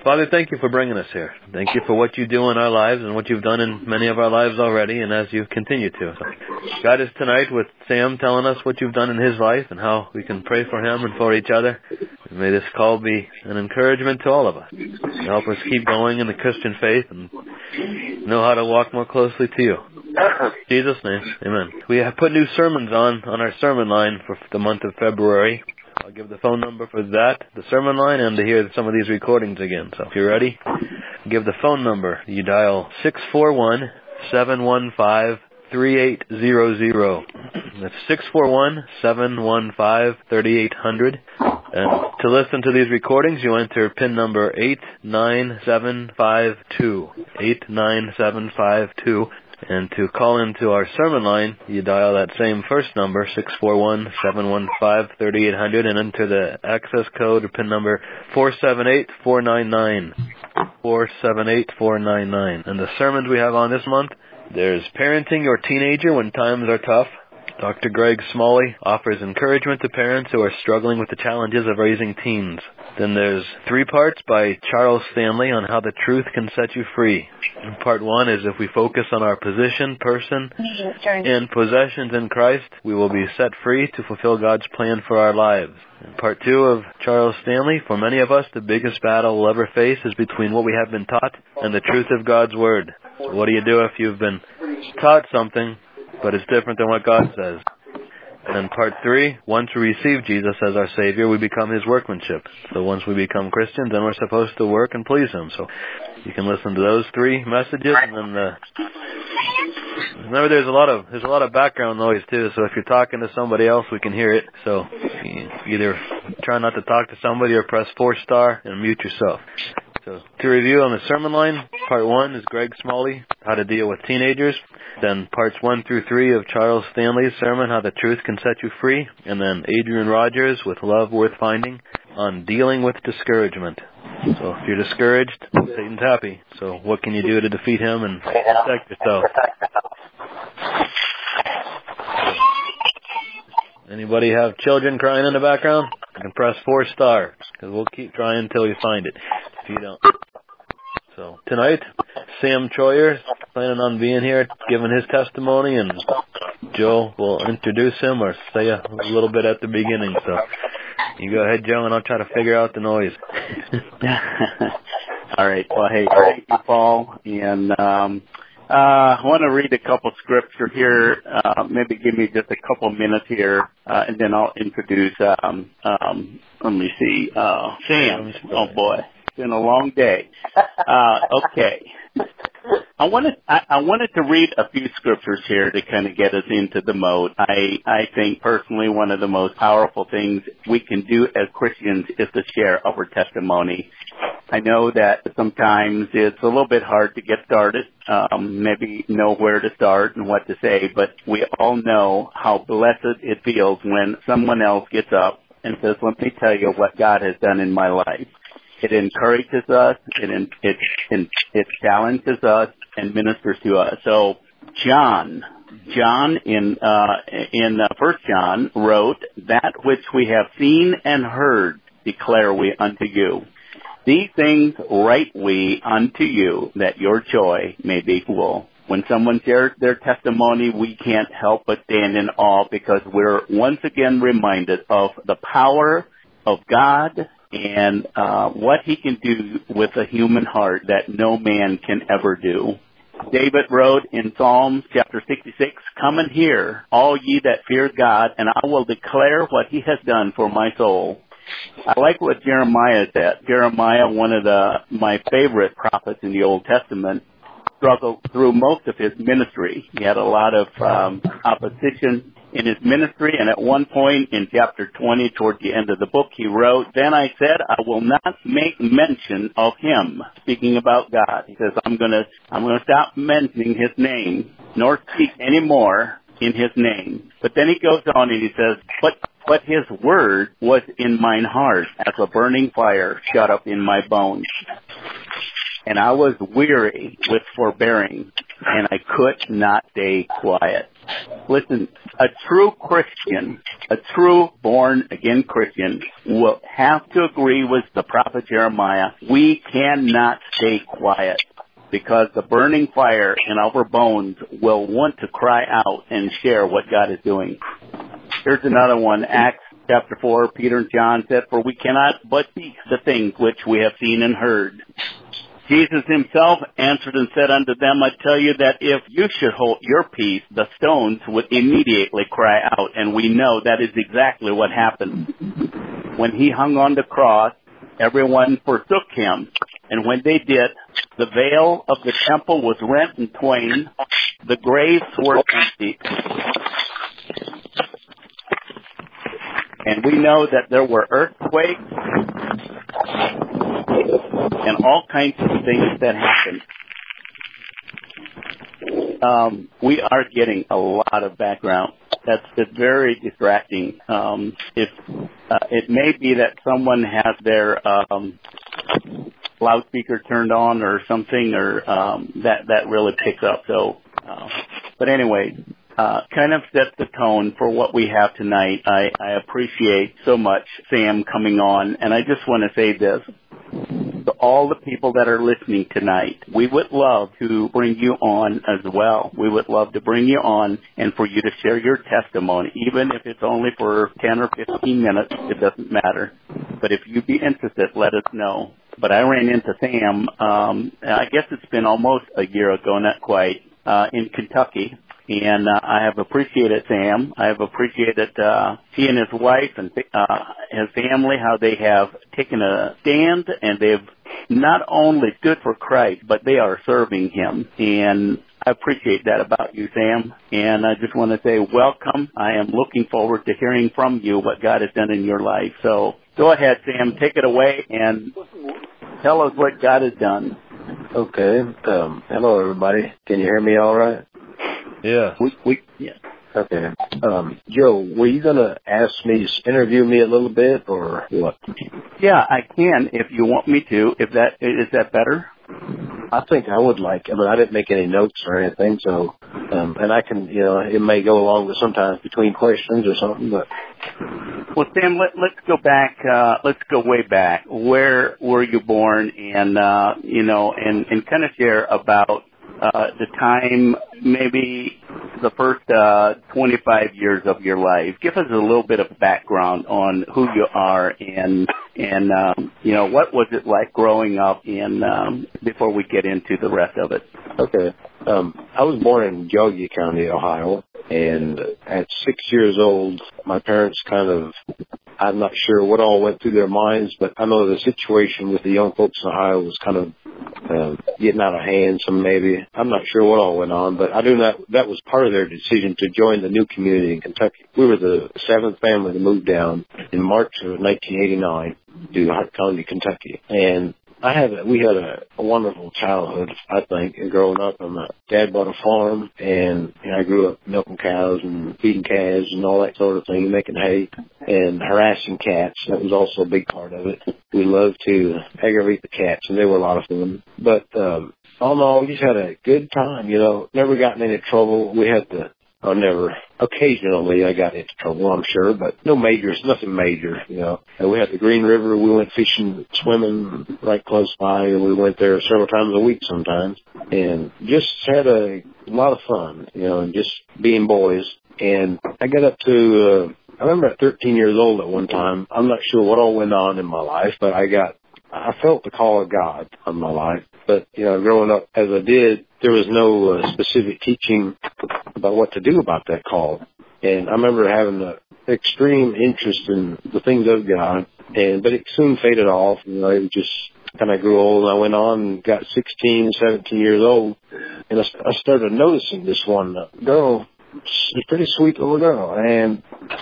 Father, thank you for bringing us here. Thank you for what you do in our lives and what you've done in many of our lives already and as you continue to. So, guide us tonight with Sam telling us what you've done in his life and how we can pray for him and for each other. And may this call be an encouragement to all of us. Help us keep going in the Christian faith and know how to walk more closely to you. In Jesus' name, amen. We have put new sermons on our sermon line for the month of February. I'll give the phone number for that, the sermon line, and to hear some of these recordings again. So if you're ready, give the phone number. You dial 641-715-3800. That's 641-715-3800. And to listen to these recordings, you enter PIN number 89752. 89752. And to call into our sermon line, you dial that same first number, 641-715-3800, and enter the access code or PIN number 478499. 478499. And the sermons we have on this month, there's Parenting Your Teenager When Times Are Tough. Dr. Greg Smalley offers encouragement to parents who are struggling with the challenges of raising teens. Then there's 3 parts by Charles Stanley on how the truth can set you free. And part 1 is if we focus on our position, person, and possessions in Christ, we will be set free to fulfill God's plan for our lives. And part 2 of Charles Stanley, for many of us, the biggest battle we'll ever face is between what we have been taught and the truth of God's Word. So what do you do if you've been taught something, but it's different than what God says? And then part 3, once we receive Jesus as our Savior, we become His workmanship. So once we become Christians, then we're supposed to work and please Him. So you can listen to those 3 messages, and then remember there's a lot of background noise too. So if you're talking to somebody else, we can hear it. So either try not to talk to somebody or press 4* and mute yourself. So to review on the sermon line, part 1 is Greg Smalley, how to deal with teenagers. Then parts 1 through 3 of Charles Stanley's sermon, how the truth can set you free. And then Adrian Rogers with Love Worth Finding on dealing with discouragement. So if you're discouraged, Satan's happy. So what can you do to defeat him and protect yourself? Anybody have children crying in the background? You can press 4*, because we'll keep trying until we find it. If you don't. So tonight, Sam Troyer planning on being here, giving his testimony, and Joe will introduce him or say a little bit at the beginning. So you go ahead, Joe, and I'll try to figure out the noise. All right. Well, hey, thank you, Paul. And I want to read a couple scripture here. Maybe give me just a couple minutes here, and then I'll introduce. Let me see, Sam. Oh boy. Been a long day. Okay. I wanted to read a few scriptures here to kind of get us into the mode. I think personally one of the most powerful things we can do as Christians is to share our testimony. I know that sometimes it's a little bit hard to get started, maybe know where to start and what to say, but we all know how blessed it feels when someone else gets up and says, let me tell you what God has done in my life. It encourages us, it challenges us, and ministers to us. So John in 1 John wrote, that which we have seen and heard declare we unto you. These things write we unto you, that your joy may be full. When someone shares their testimony, we can't help but stand in awe because we're once again reminded of the power of God and what He can do with a human heart that no man can ever do. David wrote in Psalms chapter 66, come and hear, all ye that fear God, and I will declare what He has done for my soul. I like what Jeremiah said. Jeremiah, one of my favorite prophets in the Old Testament, struggled through most of his ministry. He had a lot of opposition in his ministry, and at one point in chapter 20, toward the end of the book, he wrote, then I said, I will not make mention of him, speaking about God. He says, I'm going to stop mentioning His name, nor speak any more in His name. But then he goes on and he says, but His word was in mine heart, as a burning fire shut up in my bones. and I was weary with forbearing, and I could not stay quiet. Listen, a true Christian, a true born-again Christian will have to agree with the prophet Jeremiah. We cannot stay quiet because the burning fire in our bones will want to cry out and share what God is doing. Here's another one, Acts chapter 4, Peter and John said, "For we cannot but speak the things which we have seen and heard." Jesus himself answered and said unto them, "I tell you that if you should hold your peace, the stones would immediately cry out." And we know that is exactly what happened. When he hung on the cross, everyone forsook him. And when they did, the veil of the temple was rent in twain. The graves were empty. And we know that there were earthquakes and all kinds of things that happened. We are getting a lot of background. It's very distracting. It may be that someone has their loudspeaker turned on or something, or that really picks up. So, but anyway, kind of sets the tone for what we have tonight. I appreciate so much Sam coming on, and I just want to say this. To all the people that are listening tonight, we would love to bring you on as well. We would love to bring you on and for you to share your testimony, even if it's only for 10 or 15 minutes. It doesn't matter. But if you'd be interested, let us know. But I ran into Sam, I guess it's been almost a year ago, not quite, in Kentucky. And I have appreciated Sam. I have appreciated he and his wife and his family, how they have taken a stand, and they've not only stood for Christ, but they are serving him. And I appreciate that about you, Sam. And I just want to say welcome. I am looking forward to hearing from you what God has done in your life. So go ahead, Sam. Take it away and tell us what God has done. Okay. Hello, everybody. Can you hear me all right? Yeah. Yeah. Okay. Joe, were you going to ask me to interview me a little bit or what? Yeah, I can if you want me to. Is that better? I think I would like, I didn't make any notes or anything, so, and I can, it may go along with sometimes between questions or something, but. Well, Sam, let's go back, let's go way back. Where were you born? And, and kind of share about the time, maybe the first 25 years of your life. Give us a little bit of background on who you are and what was it like growing up in before we get into the rest of it. Okay. I was born in Geauga County, Ohio, and at 6 years old, my parents I'm not sure what all went through their minds, but I know the situation with the young folks in Ohio was kind of getting out of hand, so maybe. I'm not sure what all went on, but I do know that was part of their decision to join the new community in Kentucky. We were the seventh family to move down in March of 1989 to Hart County, Kentucky. And we had a wonderful childhood, I think, growing up. My dad bought a farm, and I grew up milking cows and feeding calves and all that sort of thing, making hay and harassing cats. That was also a big part of it. We loved to aggravate the cats, and they were a lot of fun. But all in all, we just had a good time, never got in any trouble. Never. Occasionally I got into trouble, I'm sure, but nothing major, And we had the Green River. We went fishing, swimming right close by, and we went there several times a week sometimes, and just had a lot of fun, and just being boys. And I got up to, I remember at 13 years old at one time, I'm not sure what all went on in my life, but I felt the call of God on my life. But, growing up as I did, there was no specific teaching about what to do about that call. And I remember having an extreme interest in the things of God, but it soon faded off. It just kind of grew old. I went on and got 16, 17 years old, and I started noticing this one girl. She's a pretty sweet little girl, and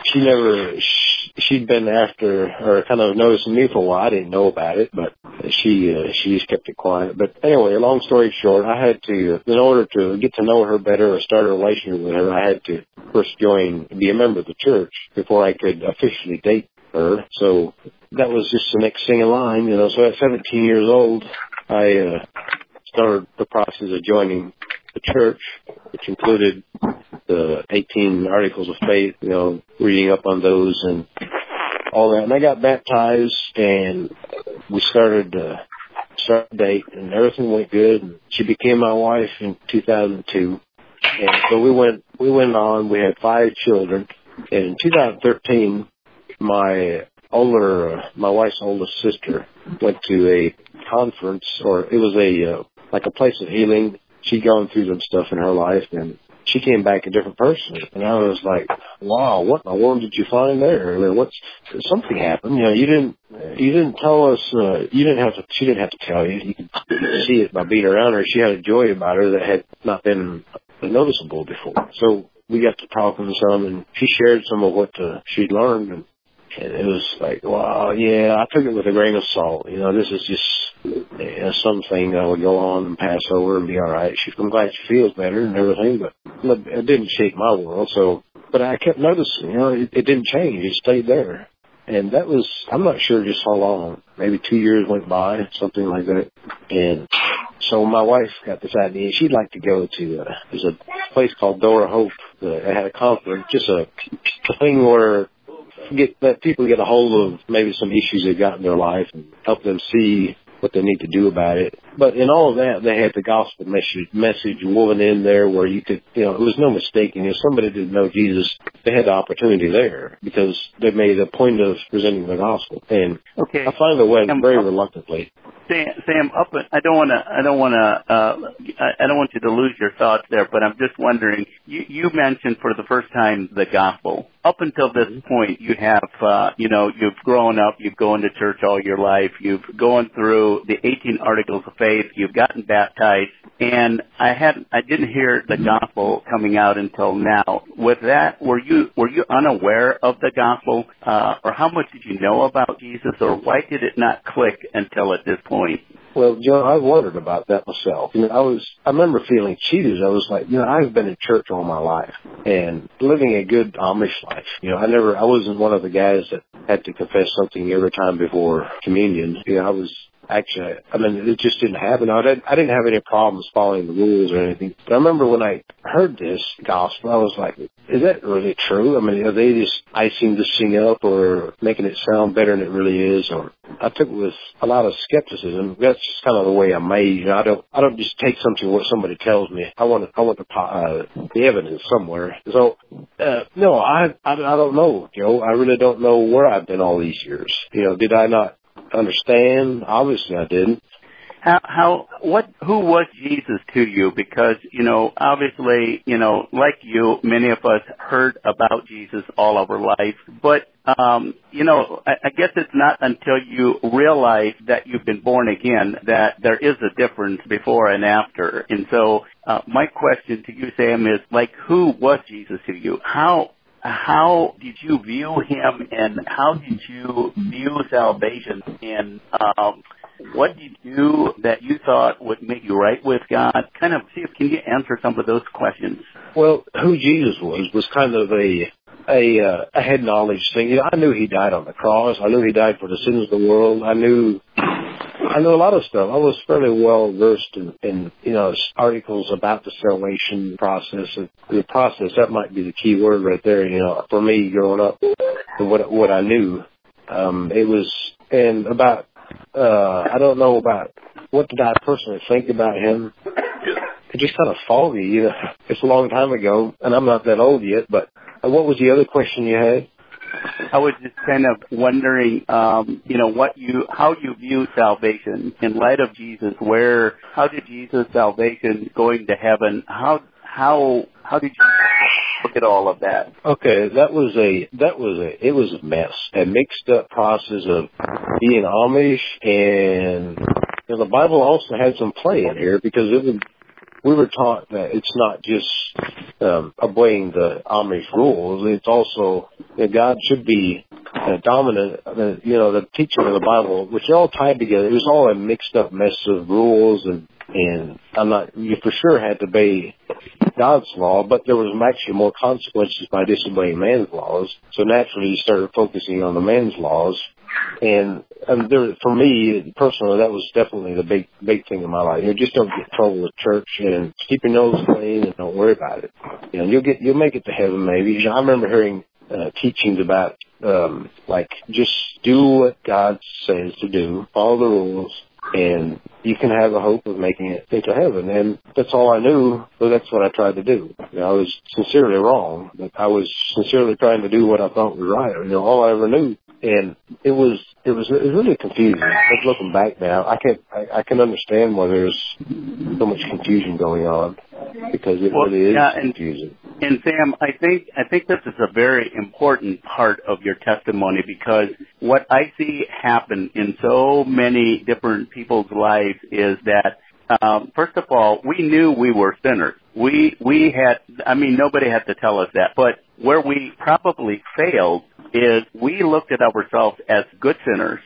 she'd been after or kind of noticing me for a while. I didn't know about it, but she just kept it quiet. But anyway, long story short, I had to, in order to get to know her better or start a relationship with her, I had to first be a member of the church before I could officially date her. So that was just the next thing in line, So at 17 years old, I started the process of joining the church, which included the 18 Articles of Faith, reading up on those and all that. And I got baptized, and we started date, and everything went good. And she became my wife in 2002, and so we went on. We had 5 children, and in 2013, my wife's oldest sister went to a conference, or it was a place of healing. She'd gone through some stuff in her life, and she came back a different person. And I was like, wow, what in the world did you find there? I mean, something happened. You didn't tell us, she didn't have to tell you. You could see it by being around her. She had a joy about her that had not been noticeable before. So we got to talking some, and she shared some of what she'd learned, and it was like, wow, yeah, I took it with a grain of salt. This is just something that would go on and pass over and be all right. I'm glad she feels better and everything, but it didn't shake my world. So, but I kept noticing, it didn't change. It stayed there. And that was, I'm not sure just how long, maybe 2 years went by, something like that. And so my wife got this idea. She'd like to go to, there's a place called Door of Hope. They had a conference, just a thing where let people get a hold of maybe some issues they've got in their life and help them see what they need to do about it. But in all of that, they had the gospel message woven in there where you could, it was no mistaking. If somebody didn't know Jesus, they had the opportunity there because they made a point of presenting the gospel. And I finally went very reluctantly. Sam, I don't want you to lose your thoughts there, but I'm just wondering, you mentioned for the first time the gospel. Up until this point, you have, you've grown up, you've gone to church all your life, you've gone through the 18 Articles of Faith, you've gotten baptized, and I didn't hear the gospel coming out until now. With that, were you unaware of the gospel, or how much did you know about Jesus, or why did it not click until at this point? Well, Joe, I wondered about that myself. I remember feeling cheated. I was like, I've been in church all my life and living a good Amish life. I wasn't one of the guys that had to confess something every time before communion. It just didn't happen. I didn't have any problems following the rules or anything. But I remember when I heard this gospel, I was like, is that really true? Are they just icing this thing up or making it sound better than it really is? Or I took it with a lot of skepticism. That's just kind of the way I'm made. I don't just take something what somebody tells me. I want the evidence somewhere. So no, I don't know, Joe. I really don't know where I've been all these years. Did I not understand? Obviously I didn't. Who was Jesus to you? Because, obviously, like you, many of us heard about Jesus all of our life, but, I guess it's not until you realize that you've been born again that there is a difference before and after. And so, my question to you, Sam, is who was Jesus to you? How did you view him, and how did you view salvation? And what did you do that you thought would make you right with God? Can you answer some of those questions? Well, who Jesus was kind of a head knowledge thing. I knew he died on the cross. I knew he died for the sins of the world. I knew a lot of stuff. I was fairly well versed in articles about the salvation process. The process, that might be the key word right there. For me growing up, and what I knew, it was about. I don't know about what did I personally think about him. It just kind of foggy. It's a long time ago, and I'm not that old yet. But what was the other question you had? I was just kind of wondering, how you view salvation in light of Jesus. How did Jesus' salvation going to heaven? How did you look at all of that? Okay, it was a mess, a mixed up process of being Amish, and the Bible also had some play in here because we were taught that it's not just obeying the Amish rules. It's also that God should be dominant. The teaching of the Bible, which are all tied together. It was all a mixed up mess of rules, and you for sure had to obey God's law, but there was actually more consequences by disobeying man's laws. So naturally, you started focusing on the man's laws And for me personally, that was definitely the big thing in my life. Just don't get in trouble with church and keep your nose clean and don't worry about it. You'll make it to heaven maybe. I remember hearing teachings about like just do what God says to do, follow the rules, and you can have a hope of making it into heaven. And that's all I knew, so that's what I tried to do. I was sincerely wrong, but I was sincerely trying to do what I thought was right. All I ever knew. And it was really confusing. Just looking back now, I can understand why there's so much confusion going on, because it really is confusing. And Sam, I think this is a very important part of your testimony, because what I see happen in so many different people's lives is that, first of all, we knew we were sinners. We had, nobody had to tell us that, but where we probably failed is we looked at ourselves as good sinners.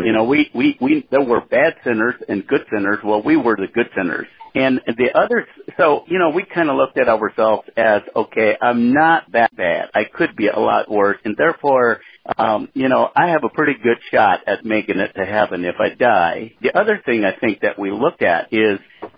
We there were bad sinners and good sinners. Well, we were the good sinners. And the others, so, we kind of looked at ourselves as, okay, I'm not that bad. I could be a lot worse. And therefore, I have a pretty good shot at making it to heaven if I die. The other thing I think that we looked at is,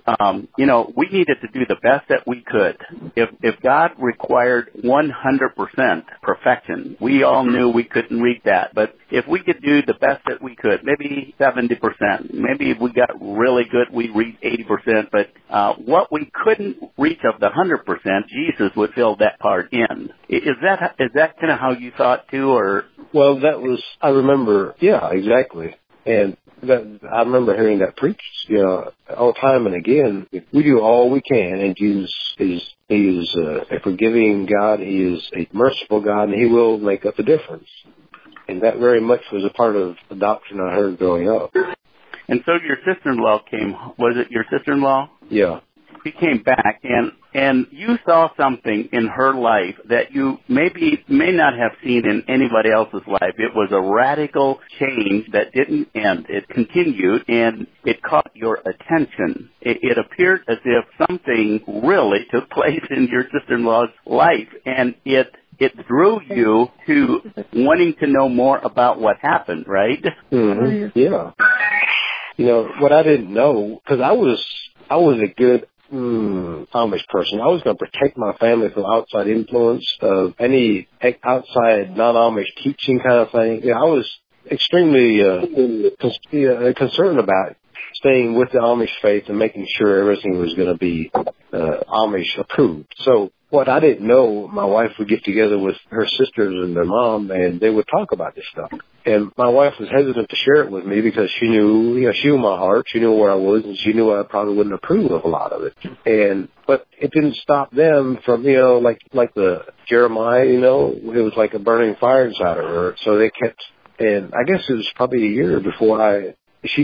we needed to do the best that we could. If God required 100% perfection, we all knew we couldn't reach that. But if we could do the best that we could, maybe 70%, maybe if we got really good, we reached 80%. But what we couldn't reach of the 100%, Jesus would fill that part in. Is that kind of how you thought too, or? Well, I remember, yeah, exactly. And I remember hearing that preached, all time and again. We do all we can, and Jesus is a forgiving God. He is a merciful God, and He will make up the difference. And that very much was a part of the doctrine I heard growing up. And so your sister-in-law came. Was it your sister-in-law? Yeah. She came back, and you saw something in her life that you may not have seen in anybody else's life. It was a radical change that didn't end. It continued, and it caught your attention. It appeared as if something really took place in your sister-in-law's life, and it drew you to wanting to know more about what happened, right? Mm-hmm. Yeah. What I didn't know, because I was a good Amish person. I was going to protect my family from outside influence of any outside non-Amish teaching kind of thing. I was extremely concerned about staying with the Amish faith and making sure everything was going to be Amish approved. So what I didn't know, my wife would get together with her sisters and their mom, and they would talk about this stuff. And my wife was hesitant to share it with me because she knew, she knew my heart, she knew where I was, and she knew I probably wouldn't approve of a lot of it. But it didn't stop them from, like the Jeremiah, it was like a burning fire inside of her. So they kept, and I guess it was probably a year before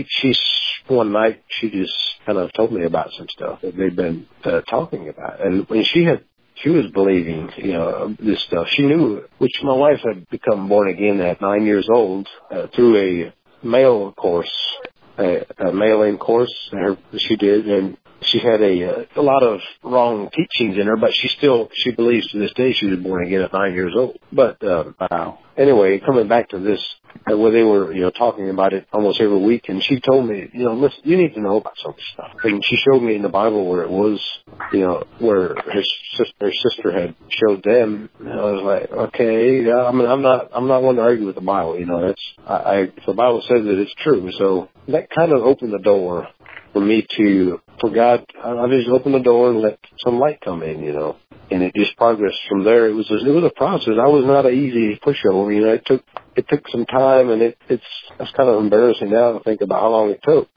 one night she just kind of told me about some stuff that they'd been talking about. And when she was believing, this stuff. She knew, which my wife had become born again at 9 years old through a mail course, a mail-in course she did, and she had a lot of wrong teachings in her, but she believes to this day she was born again at 9 years old. But anyway, coming back to this, where they were, talking about it almost every week, and she told me, listen, you need to know about some stuff. And she showed me in the Bible where it was, where her sister had showed them. And I was like, okay, yeah, I'm not one to argue with the Bible. If the Bible says that it's true. So that kind of opened the door for God. I just opened the door and let some light come in, and it just progressed from there. It was a process. I was not an easy pushover, it took some time, and it's kind of embarrassing now to think about how long it took,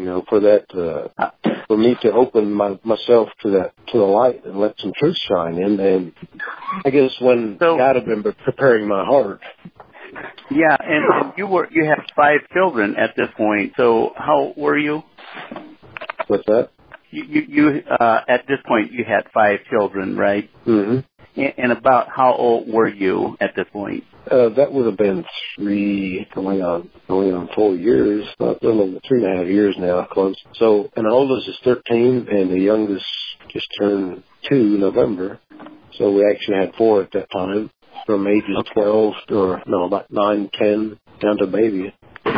for me to open myself to the light and let some truth shine in. And I guess when God had been preparing my heart. Yeah, and you have 5 children at this point. So how old were you? What's that? You at this point you had 5 children, right? Mm-hmm. And about how old were you at this point? That would have been 3, going on 4 years, a little over 3.5 years now, close. So, and the oldest is 13, and the youngest just turned 2 in November. So we actually had 4 at that time, from ages 12 about 9, 10 down to baby.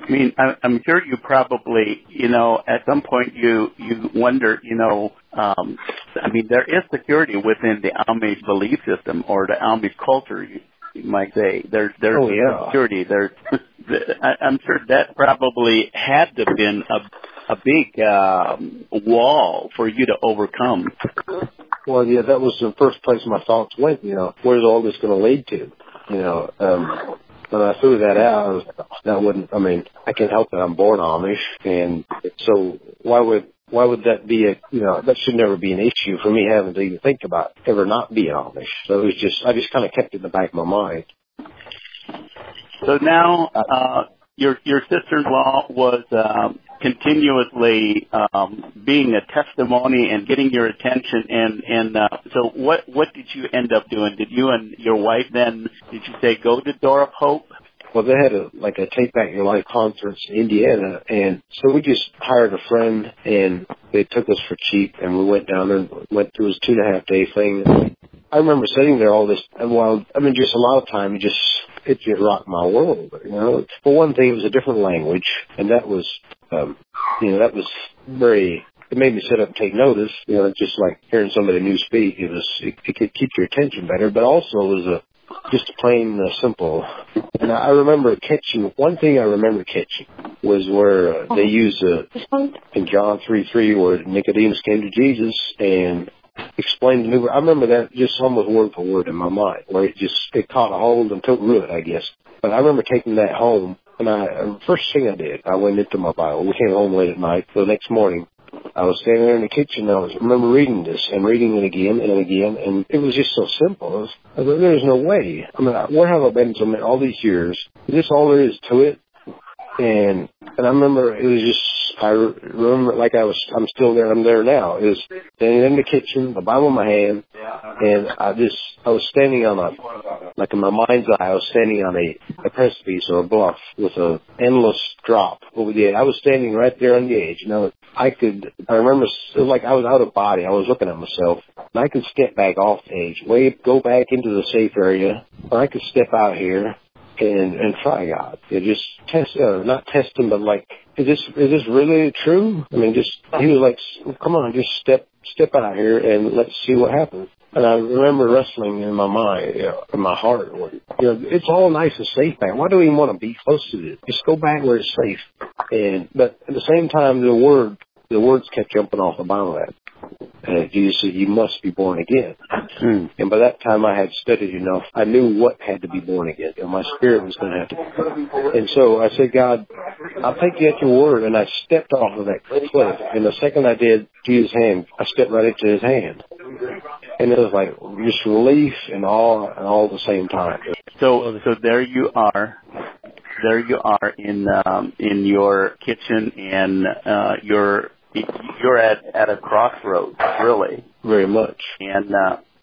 I mean, I'm sure you probably, at some point you wonder, I mean, there is security within the Amish belief system or the Amish culture, you might say. There's security. I'm sure that probably had to have been a big wall for you to overcome. Well, yeah, that was the first place my thoughts went, where's all this going to lead to? When I threw that out, I can't help that I'm born Amish, and so why would that be that should never be an issue for me having to even think about ever not being Amish. So it was I just kind of kept it in the back of my mind. So now, your sister-in-law was continuously being a testimony and getting your attention, and so what did you end up doing? Did you and your wife then, did you say go to Door of Hope? Well, they had a Take Back Your Life conference in Indiana, and so we just hired a friend, and they took us for cheap, and we went down there and went through this 2.5-day thing. I remember sitting there all this, just a lot of time, it just rocked my world, For one thing, it was a different language, and that was, it made me sit up and take notice, just like hearing somebody new speak, it could keep your attention better, but also it was just plain simple. And I remember one thing I remember catching was where they use in John 3:3 where Nicodemus came to Jesus and explained the new. I remember that just almost word for word in my mind, where it caught a hold and took root, I guess. But I remember taking that home, and first thing I did, I went into my Bible. We came home late at night. So the next morning, I was standing there in the kitchen, and I remember reading this and reading it again and again, and it was just so simple. I was like, there's no way. Where have I been all these years? Is this all there is to it? And I remember it was I remember like I'm still there, I'm there now. It was standing in the kitchen, the Bible in my hand, and I was standing on in my mind's eye, I was standing on a precipice or a bluff with an endless drop over the edge. I was standing right there on the edge. I remember it was like I was out of body. I was looking at myself, and I could step back off the edge, go back into the safe area, or I could step out here and try God. Just not test him, but is this really true? He was like, come on, just step out here and let's see what happens. And I remember wrestling in my mind, in my heart, it's all nice and safe back. Why do we even want to be close to this? Just go back where it's safe. But at the same time, the words kept jumping off the Bible at me. And Jesus said, you must be born again. And by that time I had studied enough. I knew what had to be born again. My spirit was going to have to. And so I said, God, I'll take you at your word. And I stepped off of that cliff. And the second I did, Jesus' hand, I stepped right into his hand. And it was like just relief and all at the same time. So there you are. There you are in your kitchen, and you're at a crossroads, really. Very much. And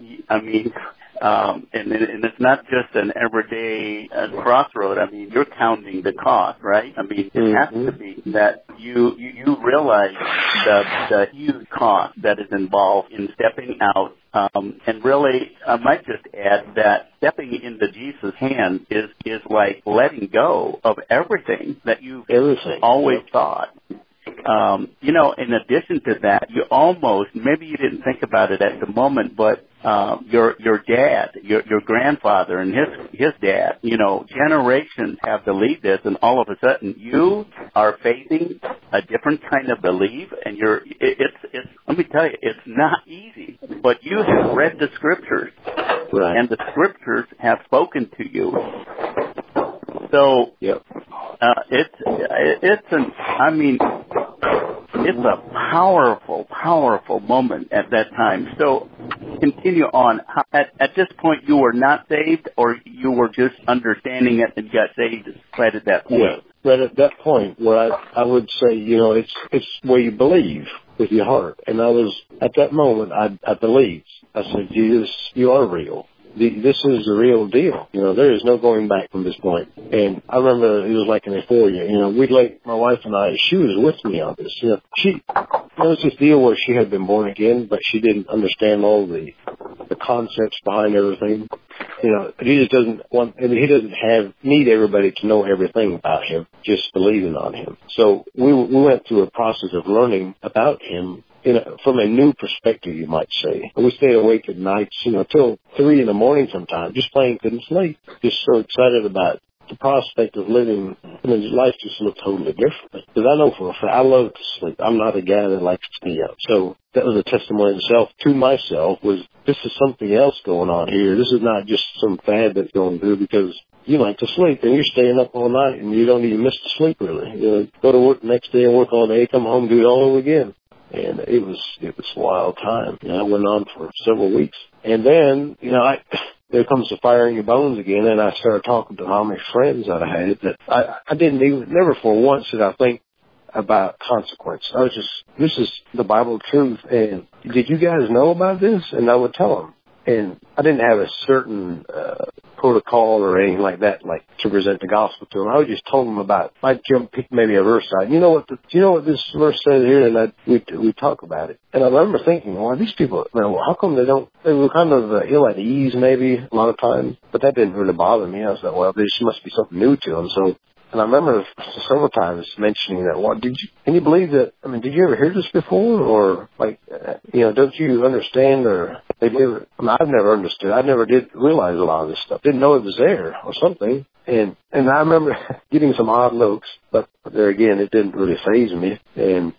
and it's not just an everyday crossroad. You're counting the cost, right? It has to be that you realize the huge cost that is involved in stepping out. And really, I might just add that stepping into Jesus' hand is like letting go of everything that you've always thought. In addition to that, you almost, maybe you didn't think about it at the moment, but your dad, your grandfather and his dad, generations have believed this, and all of a sudden you are facing a different kind of belief, and it's let me tell you, it's not easy, but you have read the scriptures, right, and the scriptures have spoken to you. So, yep. It's a powerful moment at that time. So, continue on. At this point, you were not saved, or you were just understanding it and got saved right at that point? Yeah, right at that point where I would say, it's where you believe with your heart. And at that moment, I believed. I said, Jesus, you are real. This is the real deal. There is no going back from this point. And I remember it was like in euphoria. My wife and I, she was with me on this. There was this deal where she had been born again, but she didn't understand all the concepts behind everything. Jesus doesn't want, he doesn't need everybody to know everything about him, just believing on him. So we went through a process of learning about him, from a new perspective, you might say. We stayed awake at nights, till 3 a.m. sometimes, just plain couldn't sleep. Just so excited about the prospect of living. Life just looked totally different. Because I know for a fact, I love to sleep. I'm not a guy that likes to stay up. So that was a testimony itself to myself, was this is something else going on here. This is not just some fad that's going through, because you like to sleep and you're staying up all night and you don't even miss the sleep really. Go to work the next day and work all day, come home, do it all over again. And it was a wild time. It went on for several weeks. And then, there comes the fire in your bones again, and I started talking to how many friends that I had that I didn't even, never for once did I think about consequence. I was just, this is the Bible truth, and did you guys know about this? And I would tell them. And I didn't have a certain protocol or anything like that, like to present the gospel to them. I would just told them about, I'd pick maybe a verse out. You know what this verse says here? And we'd talk about it. And I remember thinking, well, these people, how come they were kind of ill at ease maybe a lot of times, but that didn't really bother me. I was like, well, this must be something new to them. So, and I remember several times mentioning that, well, can you believe that, did you ever hear this before? Or don't you understand, or I've never understood. I never did realize a lot of this stuff. Didn't know it was there or something. And I remember getting some odd looks, but there again, it didn't really faze me. And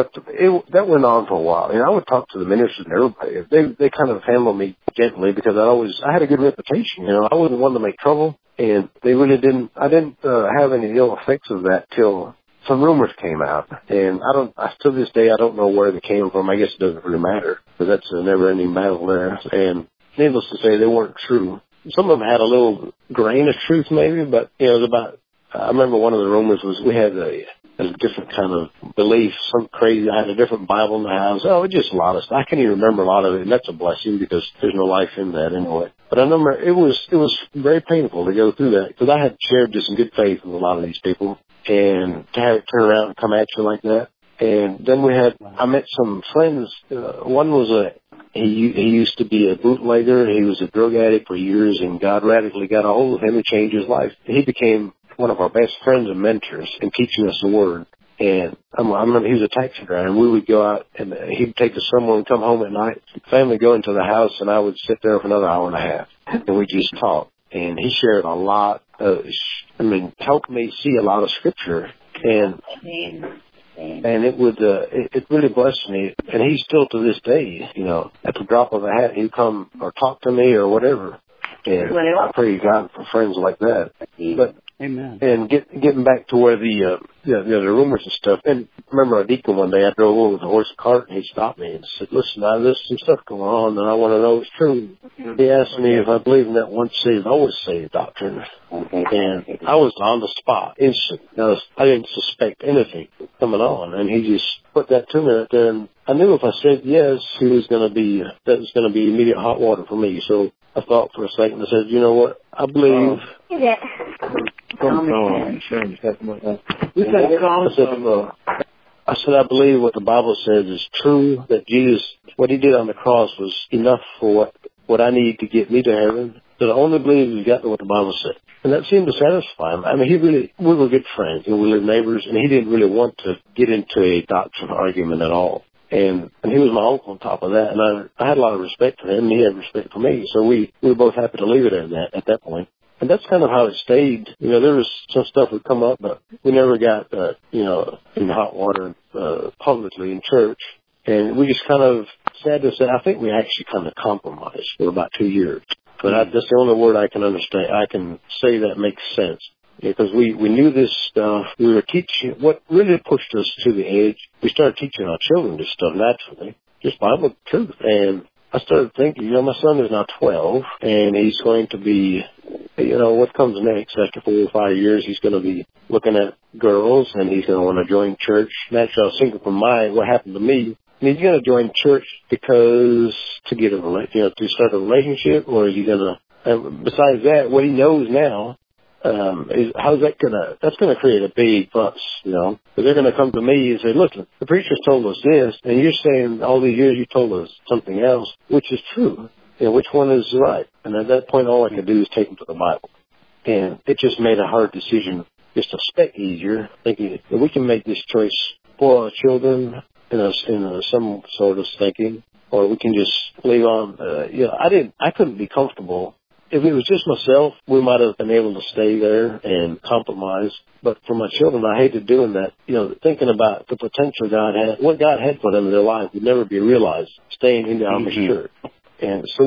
that went on for a while. I would talk to the ministers and everybody. They kind of handled me gently because I had a good reputation. I wasn't one to make trouble. And they really didn't, I didn't have any ill effects of that till some rumors came out. And to this day, I don't know where they came from. I guess it doesn't really matter, because that's a never-ending battle there. And needless to say, they weren't true. Some of them had a little grain of truth maybe, but it was about, I remember one of the rumors was we had a different kind of belief, some crazy, I had a different Bible in the house. Oh, just a lot of stuff. I can't even remember a lot of it, and that's a blessing because there's no life in that anyway. But I remember it was very painful to go through that, because I had shared just in good faith with a lot of these people, and to have it turn around and come at you like that. And then I met some friends. One was he used to be a bootlegger. He was a drug addict for years, and God radically got a hold of him and changed his life. He became one of our best friends and mentors in teaching us the Word. And I remember he was a taxi driver, and we would go out, and he'd take us somewhere and come home at night. Family go into the house, and I would sit there for another hour and a half, and we'd just talk. And he shared a lot, helped me see a lot of Scripture, and it really blessed me. And he still to this day, at the drop of a hat, he'd come or talk to me or whatever. And I praise God for friends like that. But amen. And getting back to where the rumors and stuff. And I remember a deacon one day, I drove over with a horse and cart, and he stopped me and said, "Listen, now there's some stuff going on, and I want to know it's true." He asked me if I believe in that once saved, always saved doctrine. And I was on the spot, instant. I didn't suspect anything coming on, and he just put that to me right there. And I knew if I said yes, that was going to be immediate hot water for me. So I thought for a second. I said, you know what? I believe. I said, I believe what the Bible says is true, that Jesus, what he did on the cross was enough for what I need to get me to heaven. So I only believe he got what the Bible said. And that seemed to satisfy him. We were good friends, we were neighbors, and he didn't really want to get into a doctrine argument at all. And he was my uncle on top of that, and I had a lot of respect for him, and he had respect for me. So we were both happy to leave it at that point. And that's kind of how it stayed. There was some stuff would come up, but we never got, in hot water publicly in church. And we just kind of, sad to say, I think we actually kind of compromised for about 2 years. But that's the only word I can understand. I can say that makes sense. Because we knew this stuff. We were teaching, what really pushed us to the edge, we started teaching our children this stuff naturally, just Bible truth. And I started thinking, my son is now 12, and he's going to be, what comes next after 4 or 5 years, he's going to be looking at girls, and he's going to want to join church. Naturally, I was thinking from what happened to me. Is he going to join church because to get to start a relationship, or is he going to, and besides that, what he knows now, that's gonna create a big fuss, because they're gonna come to me and say, look, the preacher's told us this, and you're saying all these years you told us something else, which is true. which one is right? And at that point, all I could do is take them to the Bible. And it just made a hard decision just a speck easier, thinking that we can make this choice for our children in some sort of thinking, or we can just leave on. I couldn't be comfortable. If it was just myself, we might have been able to stay there and compromise. But for my children, I hated doing that. Thinking about the potential God had, what God had for them in their life would never be realized, staying in the Amish church. And so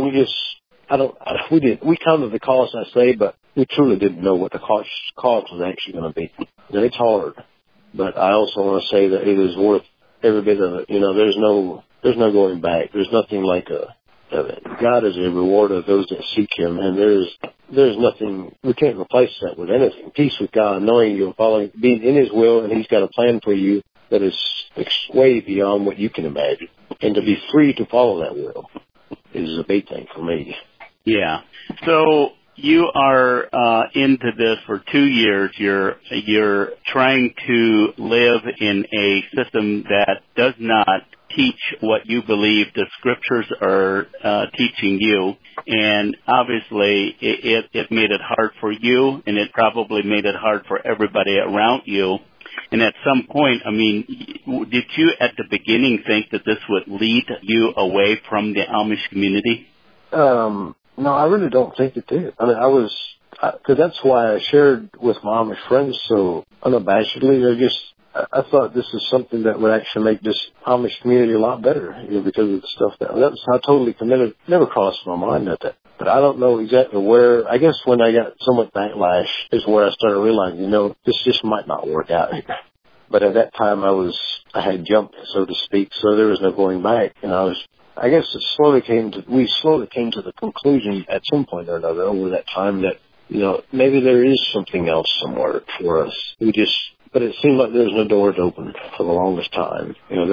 we counted the cost, I say, but we truly didn't know what the cost was actually going to be. It's hard. But I also want to say that it is worth every bit of it. There's no going back. There's nothing like God is a rewarder of those that seek Him, and there's nothing, we can't replace that with anything. Peace with God, knowing you're following, being in His will, and He's got a plan for you that is way beyond what you can imagine. And to be free to follow that will is a big thing for me. Yeah. So you are into this for 2 years. You're trying to live in a system that does not teach what you believe the scriptures are teaching you, and obviously it made it hard for you, and it probably made it hard for everybody around you. And at some point, did you at the beginning think that this would lead you away from the Amish community? No, I really don't think it did. Because that's why I shared with my Amish friends so unabashedly. I thought this is something that would actually make this Amish community a lot better, because of the stuff that's how totally committed. Never crossed my mind that. But I don't know exactly where. I guess when I got so much backlash is where I started realizing, this just might not work out here. But at that time, I had jumped, so to speak, so there was no going back. And I guess we slowly came to the conclusion at some point or another over that time that, maybe there is something else somewhere for us. But it seemed like there was no doors open for the longest time.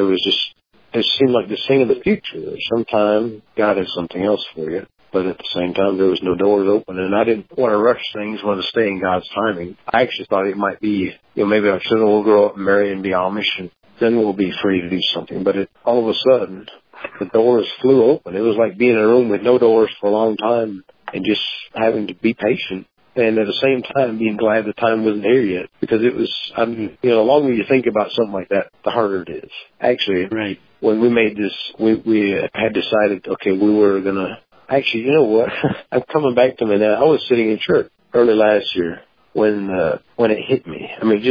It seemed like this thing in the future. Sometime God has something else for you. But at the same time, there was no doors open, and I didn't want to rush things, wanted to stay in God's timing. I actually thought it might be, maybe our children will grow up and marry and be Amish, and then we'll be free to do something. But all of a sudden, the doors flew open. It was like being in a room with no doors for a long time and just having to be patient. And at the same time, being glad the time wasn't here yet, because it was, the longer you think about something like that, the harder it is. Actually, right. When we made this, we had decided, okay, we were going to, actually, you know what? I'm coming back to me now. I was sitting in church early last year when it hit me.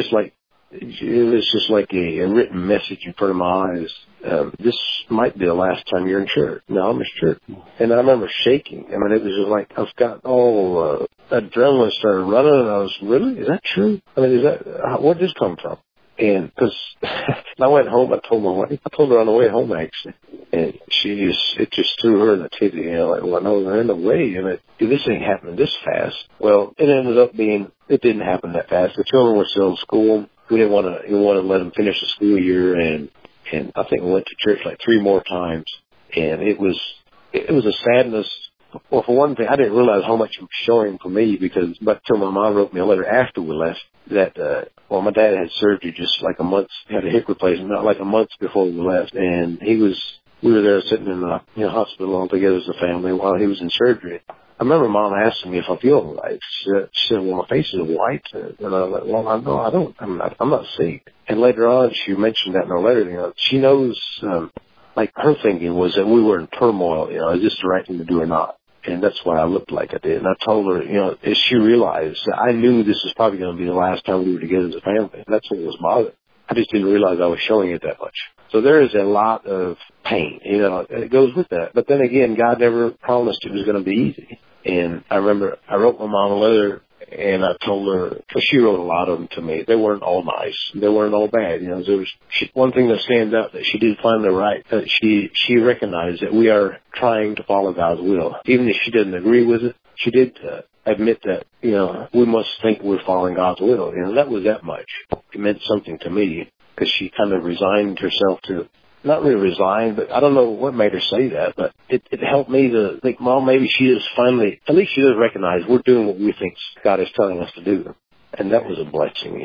It was just like a written message in front of my eyes. This might be the last time you're in church. No, I'm in church. And I remember shaking. it was just like I've got adrenaline started running, and I was, really? Is that true? Where did this come from? And because I went home, I told my wife. I told her on the way home, actually. And it just threw her in the teeth. No, in the way. This ain't happening this fast. Well, it ended up being, it didn't happen that fast. The children were still in school. We didn't want to let them finish the school year. And I think we went to church like 3 more times. And it was a sadness. Well, for one thing, I didn't realize how much it was showing for me but till my mom wrote me a letter after we left that, my dad had surgery just like a month, had a hip replacement, not like a month before we left. And we were there sitting in the hospital all together as a family while he was in surgery. I remember Mom asking me if I feel all right. She said, well, my face is white. And I was like, well, no, I don't. I'm not sick. And later on, she mentioned that in her letter. She knows, her thinking was that we were in turmoil. Is this the right thing to do or not? And that's why I looked like I did. And I told her, as she realized, I knew this was probably going to be the last time we were together as a family. That's what was bothering. I just didn't realize I was showing it that much. So there is a lot of pain, it goes with that. But then again, God never promised it was going to be easy. And I remember I wrote my mom a letter, and I told her, because she wrote a lot of them to me. They weren't all nice. They weren't all bad. There was one thing that stands out that she did finally right. That she recognized that we are trying to follow God's will. Even if she didn't agree with it, she did admit that, we must think we're following God's will. That was that much. It meant something to me, because she kind of resigned herself to, not really resigned, but I don't know what made her say that, but it helped me to think, Mom, maybe she is finally, at least she does recognize we're doing what we think God is telling us to do. And that was a blessing,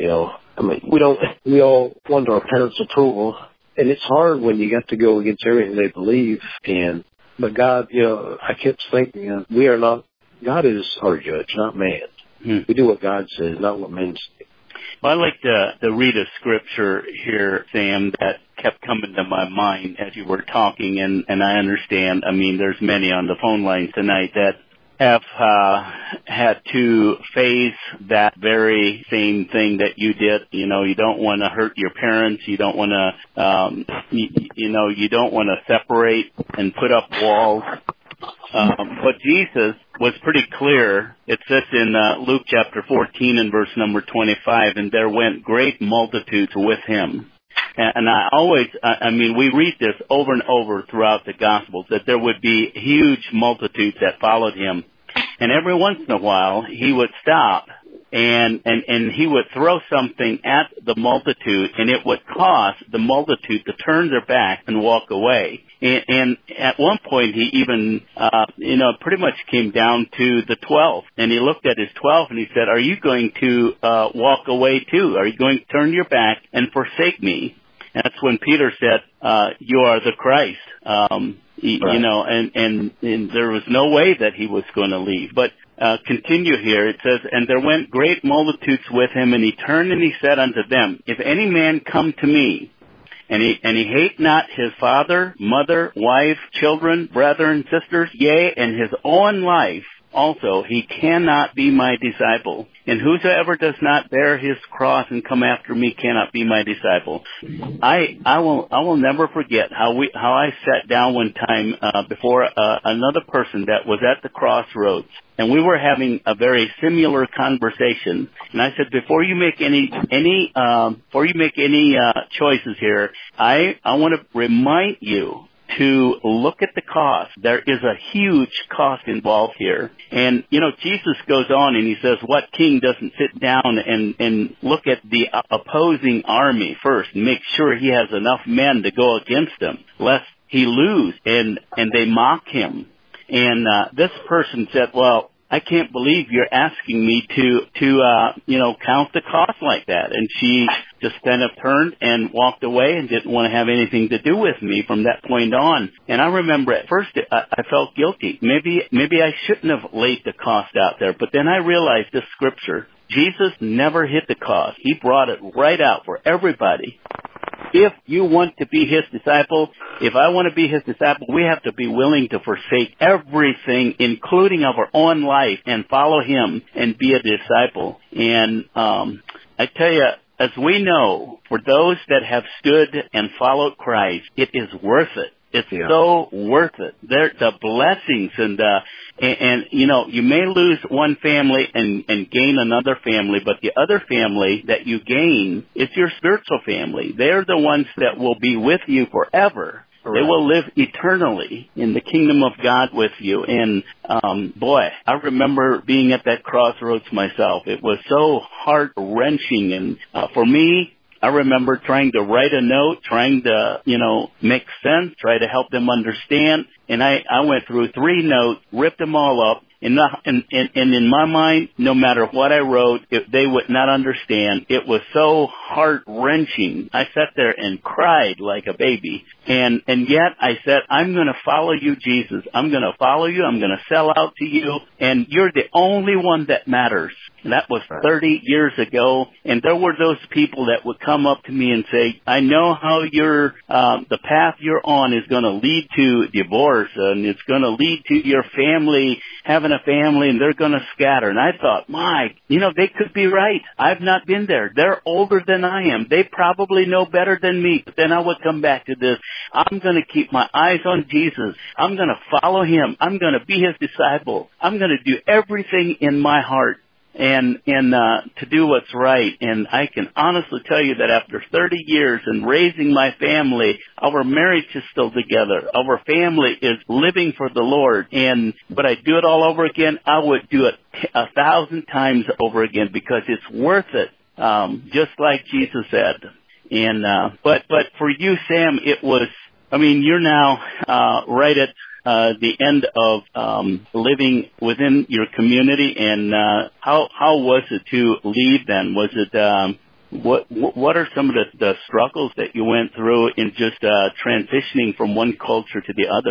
we all want our parents' approval, and it's hard when you got to go against everything they believe, and But God, I kept thinking, God is our judge, not man. We do what God says, not what men say. Well, I'd like to read a scripture here, Sam, that kept coming to my mind as you were talking, and I understand, there's many on the phone lines tonight that have had to face that very same thing that you did. You don't want to hurt your parents. You don't want to, you don't want to separate and put up walls. But Jesus was pretty clear. It says in Luke chapter 14 and verse number 25, and there went great multitudes with him. And I always, we read this over and over throughout the Gospels, that there would be huge multitudes that followed him. And every once in a while, he would stop and he would throw something at the multitude, and it would cause the multitude to turn their back and walk away. And at one point, he even, pretty much came down to the 12. And he looked at his 12 and he said, are you going to walk away too? Are you going to turn your back and forsake me? And that's when Peter said, you are the Christ. Right. And there was no way that he was going to leave. But continue here. It says, and there went great multitudes with him, and he turned and he said unto them, if any man come to me, and he hate not his father, mother, wife, children, brethren, sisters, yea, and his own life also, he cannot be my disciple. And whosoever does not bear his cross and come after me cannot be my disciple. I will never forget how I sat down one time before another person that was at the crossroads, and we were having a very similar conversation. And I said, before you make any choices here, I want to remind you to look at the cost. There is a huge cost involved here. And, Jesus goes on and he says, what king doesn't sit down and look at the opposing army first and make sure he has enough men to go against him, lest he lose? And they mock him. And this person said, well, I can't believe you're asking me to count the cost like that. And she just kind of turned and walked away and didn't want to have anything to do with me from that point on. And I remember at first I felt guilty. Maybe I shouldn't have laid the cost out there. But then I realized this scripture. Jesus never hid the cost. He brought it right out for everybody. If you want to be his disciple, if I want to be his disciple, we have to be willing to forsake everything, including our own life, and follow him and be a disciple. And I tell you, as we know, for those that have stood and followed Christ, it is worth it. It's so worth it. The blessings and you may lose one family and gain another family, but the other family that you gain is your spiritual family. They're the ones that will be with you forever. Correct. They will live eternally in the kingdom of God with you. And, I remember being at that crossroads myself. It was so heart-wrenching. And for me, I remember trying to write a note, trying to, make sense, try to help them understand. And I went through 3 notes, ripped them all up. And in my mind, no matter what I wrote, they would not understand. It was so heart-wrenching. I sat there and cried like a baby. And yet I said, I'm going to follow you, Jesus. I'm going to follow you. I'm going to sell out to you. And you're the only one that matters. And that was 30 years ago. And there were those people that would come up to me and say, I know how the path you're on is going to lead to divorce, and it's going to lead to your family having a family, and they're going to scatter. And I thought, they could be right. I've not been there. They're older than I am. They probably know better than me. But then I would come back to this. I'm going to keep my eyes on Jesus. I'm going to follow him. I'm going to be his disciple. I'm going to do everything in my heart and to do what's right. And I can honestly tell you that after 30 years and raising my family, our marriage is still together. Our family is living for the Lord. And would I do it all over again? I would do it 1,000 times over again, because it's worth it, just like Jesus said. And but for you, Sam, it was, you're now right at the end of living within your community. And how was it to leave then? Was it what are some of the struggles that you went through in just transitioning from one culture to the other?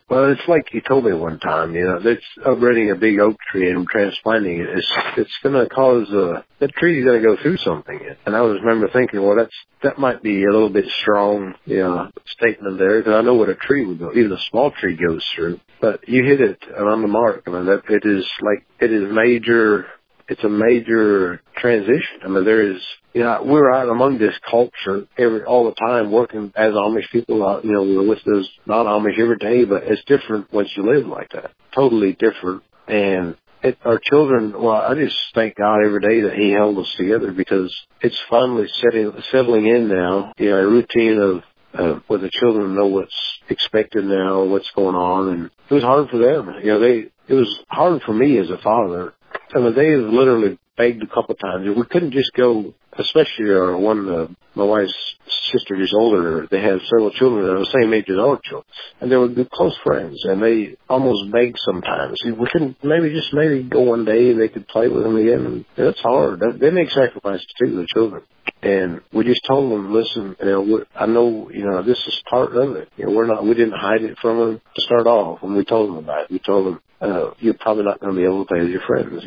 Well, it's like you told me one time, that's uprooting a big oak tree and transplanting it. It's going to cause that tree is going to go through something. And I remember thinking, well, that might be a little bit strong, statement there, because I know what a tree would go, even a small tree goes through. But you hit it on the mark. I mean, it is major. It's a major transition. I mean, we're out among this culture all the time working as Amish people. We're with those non-Amish every day, but it's different once you live like that. Totally different. And our children, well, I just thank God every day that He held us together, because it's finally settling in now, a routine of where the children know what's expected now, what's going on. And it was hard for them. It was hard for me as a father. I mean, they literally begged a couple of times. We couldn't just go, especially my wife's sister is older. They have several children that are the same age as our children. And they were good, close friends, and they almost begged sometimes. We couldn't maybe go one day and they could play with them again. And that's hard. They make sacrifices too, the children. And we just told them, listen, I know, this is part of it. We didn't hide it from them to start off when we told them about it. We told them, you're probably not going to be able to play with your friends.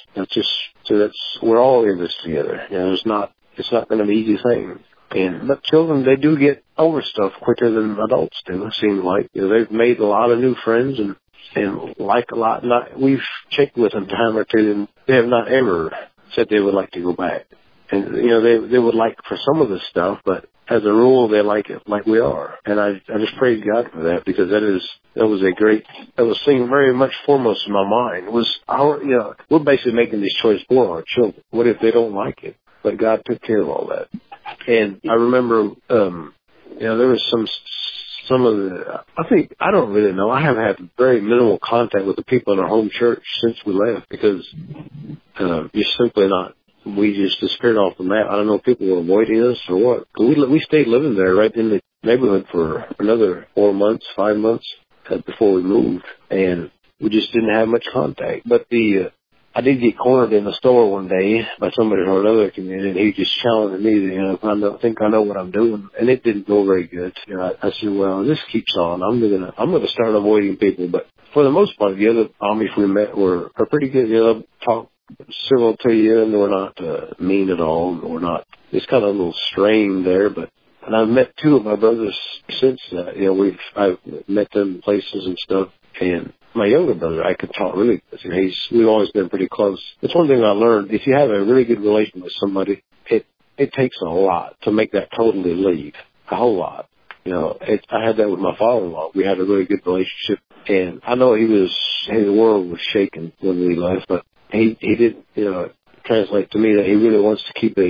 We're all in this together. It's not going to be an easy thing. But children, they do get over stuff quicker than adults do, it seems like. They've made a lot of new friends and like a lot. We've checked with them time or two, and they have not ever said they would like to go back. And, they would like for some of this stuff, but as a rule, they like it like we are. And I just praise God for that, because that was seen very much foremost in my mind. It was we're basically making these choices for our children. What if they don't like it? But God took care of all that. And I remember, there was some of the, I don't really know. I have had very minimal contact with the people in our home church since we left, because you're simply not. We just disappeared off the map. I don't know if people were avoiding us or what. We stayed living there right in the neighborhood for another 4 months, 5 months before we moved, and we just didn't have much contact. But I did get cornered in the store one day by somebody from another community, and he just challenged me, I think I know what I'm doing, and it didn't go very good. I said, well, this keeps on. I'm gonna start avoiding people. But for the most part, the other Amish we met are pretty good. Talk civil to you, and we're not mean at all. We're not. It's kind of a little strained there, and I've met two of my brothers since that. I've met them in places and stuff, and my younger brother, I could talk really good. We've always been pretty close. It's one thing I learned. If you have a really good relation with somebody, it takes a lot to make that totally leave. A whole lot. I had that with my father-in-law. We had a really good relationship, and I know his world was shaken when we left, but he did, translate to me that he really wants to keep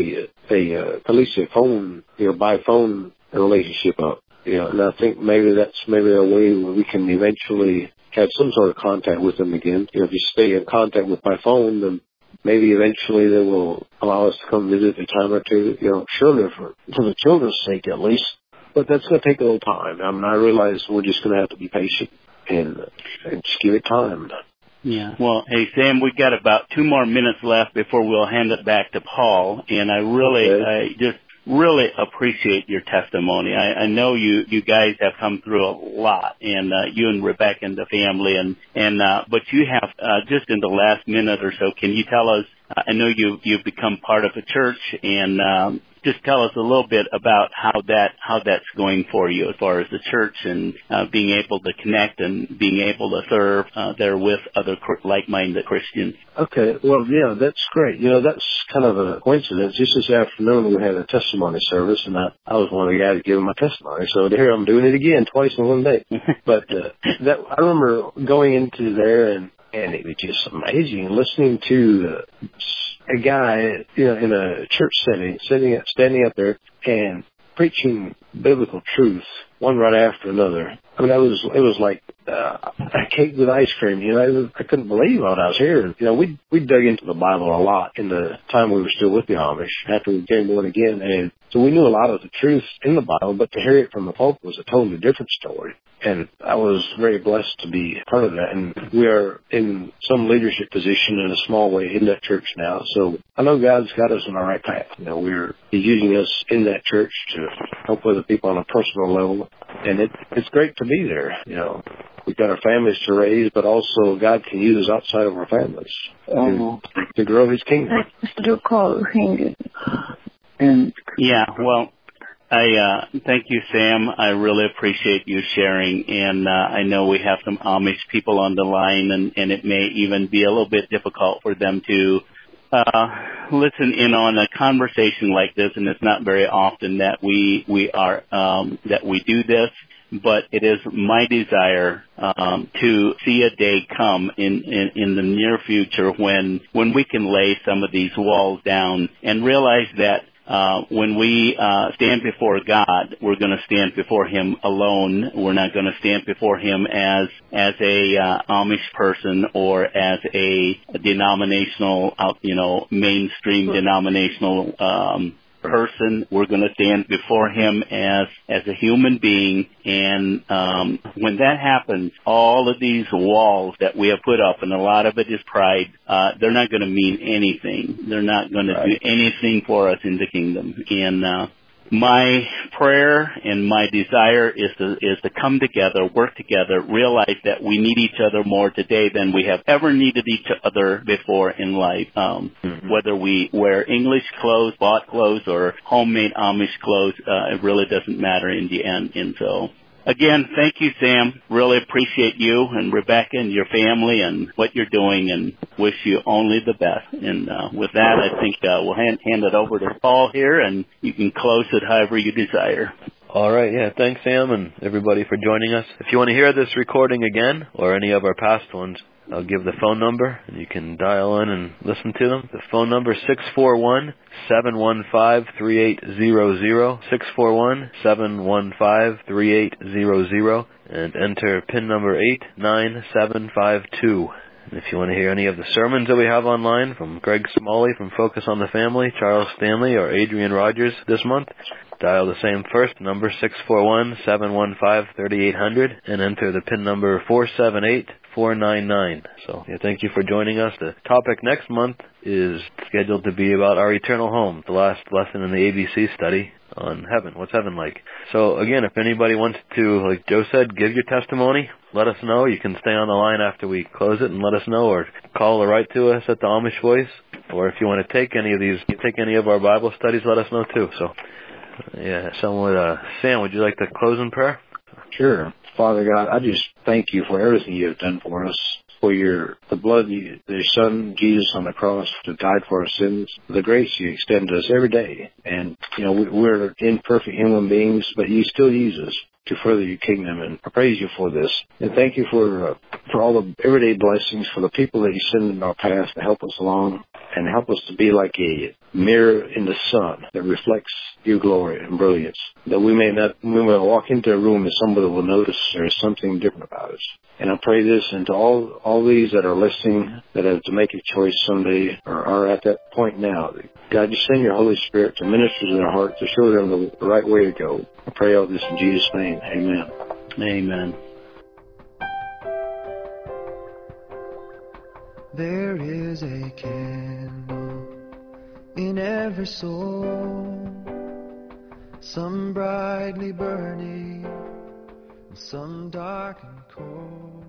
at least a phone, by phone relationship up. And I think maybe that's a way where we can eventually have some sort of contact with them again. If you stay in contact with by phone, then maybe eventually they will allow us to come visit a time or two. Surely for the children's sake at least. But that's going to take a little time. I mean, I realize we're just going to have to be patient and just give it time. Yeah. Well, hey, Sam, we've got about 2 more minutes left before we'll hand it back to Paul. And I just really appreciate your testimony. I know you guys have come through a lot, and you and Rebecca and the family, but you have just in the last minute or so, can you tell us? I know you've become part of a church, and just tell us a little bit about how that's going for you as far as the church and being able to connect and being able to serve there with other like-minded Christians. Okay, well, yeah, that's great. That's kind of a coincidence. Just this afternoon we had a testimony service, and I was one of the guys giving my testimony. So here I'm doing it again, twice in one day. But I remember going into there, and it was just amazing listening to a guy, in a church setting, standing up there and preaching biblical truth, one right after another. I mean, it was like a cake with ice cream. I couldn't believe what I was hearing. We dug into the Bible a lot in the time we were still with the Amish after we came born again, and so we knew a lot of the truth in the Bible, but to hear it from the Pope was a totally different story. And I was very blessed to be part of that. And we are in some leadership position in a small way in that church now. So I know God's got us on the right path. He's using us in that church to help other people on a personal level. And it's great to be there. You know, we've got our families to raise, but also God can use us outside of our families to grow His kingdom. Yeah, well, I thank you, Sam. I really appreciate you sharing, and I know we have some Amish people on the line, and it may even be a little bit difficult for them to listen in on a conversation like this, and it's not very often that we do this. But it is my desire to see a day come in the near future when we can lay some of these walls down and realize that when we stand before God, we're going to stand before Him alone. We're not going to stand before Him as a Amish person or as a denominational, mainstream denominational person. We're going to stand before Him as a human being, and when that happens, all of these walls that we have put up, and a lot of it is pride, they're not going to mean anything. They're not going to do anything for us in the kingdom. And my prayer and my desire is to come together, work together, realize that we need each other more today than we have ever needed each other before in life. Whether we wear English clothes, bought clothes, or homemade Amish clothes, it really doesn't matter in the end. And so, again, thank you, Sam. Really appreciate you and Rebecca and your family and what you're doing, and wish you only the best. And with that, I think we'll hand it over to Paul here, and you can close it however you desire. All right, yeah, thanks, Sam, and everybody for joining us. If you want to hear this recording again, or any of our past ones, I'll give the phone number, and you can dial in and listen to them. The phone number is 641-715-3800, 641-715-3800, and enter PIN number 89752. And if you want to hear any of the sermons that we have online from Greg Smalley from Focus on the Family, Charles Stanley, or Adrian Rogers this month, dial the same first number, 641-715-3800, and enter the PIN number 478499. So, thank you for joining us. The topic next month is scheduled to be about our eternal home, the last lesson in the ABC study on heaven. What's heaven like? So, again, if anybody wants to, like Joe said, give your testimony, let us know. You can stay on the line after we close it and let us know, or call or write to us at the Amish Voice. Or if you want to take any of our Bible studies, let us know too. So, Sam, would you like to close in prayer? Sure. Father God, I just thank you for everything you have done for us, for the blood, your Son, Jesus, on the cross, to die for our sins, the grace you extend to us every day. And, we're imperfect human beings, but you still use us to further your kingdom, and I praise you for this. And thank you for all the everyday blessings, for the people that you send in our path to help us along and help us to be like a mirror in the sun that reflects your glory and brilliance, that we may walk into a room and somebody will notice there's something different about us. And I pray this into all these that are listening, that have to make a choice someday, or are at that point now. God, just send your Holy Spirit to minister to their heart, to show them the right way to go. I pray all this in Jesus' name. Amen. Amen. There is a candle in every soul, some brightly burning, and some dark and cold.